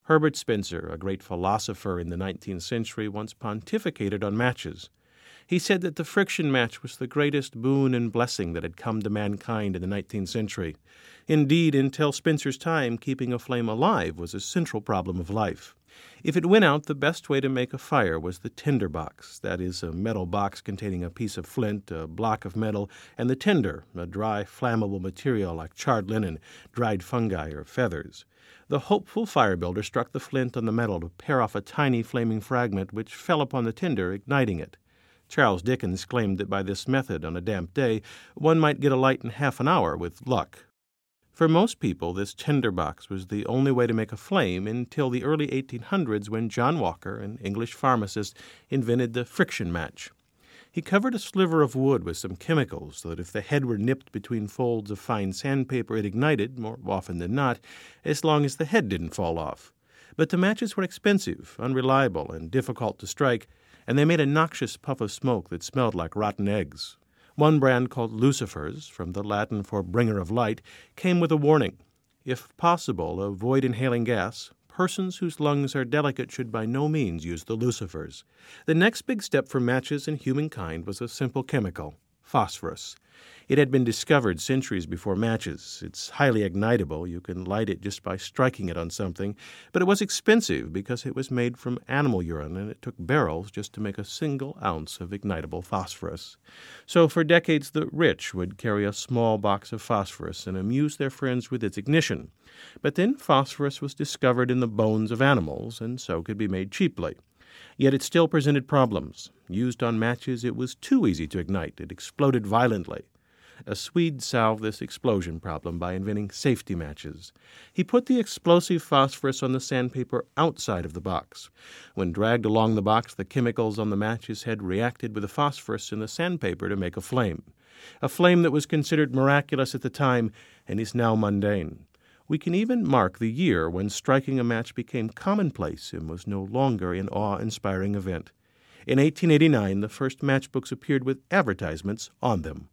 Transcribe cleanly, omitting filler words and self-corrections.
Herbert Spencer, a great philosopher in the 19th century, once pontificated on matches. He said that the friction match was the greatest boon and blessing that had come to mankind in the 19th century. Indeed, until Spencer's time, keeping a flame alive was a central problem of life. If it went out, the best way to make a fire was the tinder box, that is, a metal box containing a piece of flint, a block of metal, and the tinder, a dry, flammable material like charred linen, dried fungi, or feathers. The hopeful fire builder struck the flint on the metal to pair off a tiny flaming fragment which fell upon the tinder, igniting it. Charles Dickens claimed that by this method, on a damp day, one might get a light in half an hour with luck. For most people, this tinder box was the only way to make a flame until the early 1800s when John Walker, an English pharmacist, invented the friction match. He covered a sliver of wood with some chemicals so that if the head were nipped between folds of fine sandpaper, it ignited, more often than not, as long as the head didn't fall off. But the matches were expensive, unreliable, and difficult to strike, and they made a noxious puff of smoke that smelled like rotten eggs. One brand, called Lucifers, from the Latin for bringer of light, came with a warning. If possible, avoid inhaling gas. Persons whose lungs are delicate should by no means use the lucifers. The next big step for matches in humankind was a simple chemical, phosphorus. It had been discovered centuries before matches. It's highly ignitable. You can light it just by striking it on something. But it was expensive because it was made from animal urine, and it took barrels just to make a single ounce of ignitable phosphorus. So for decades, the rich would carry a small box of phosphorus and amuse their friends with its ignition. But then phosphorus was discovered in the bones of animals, and so could be made cheaply. Yet it still presented problems. Used on matches, it was too easy to ignite. It exploded violently. A Swede solved this explosion problem by inventing safety matches. He put the explosive phosphorus on the sandpaper outside of the box. When dragged along the box, the chemicals on the match's head reacted with the phosphorus in the sandpaper to make a flame that was considered miraculous at the time and is now mundane. We can even mark the year when striking a match became commonplace and was no longer an awe-inspiring event. In 1889, the first matchbooks appeared with advertisements on them.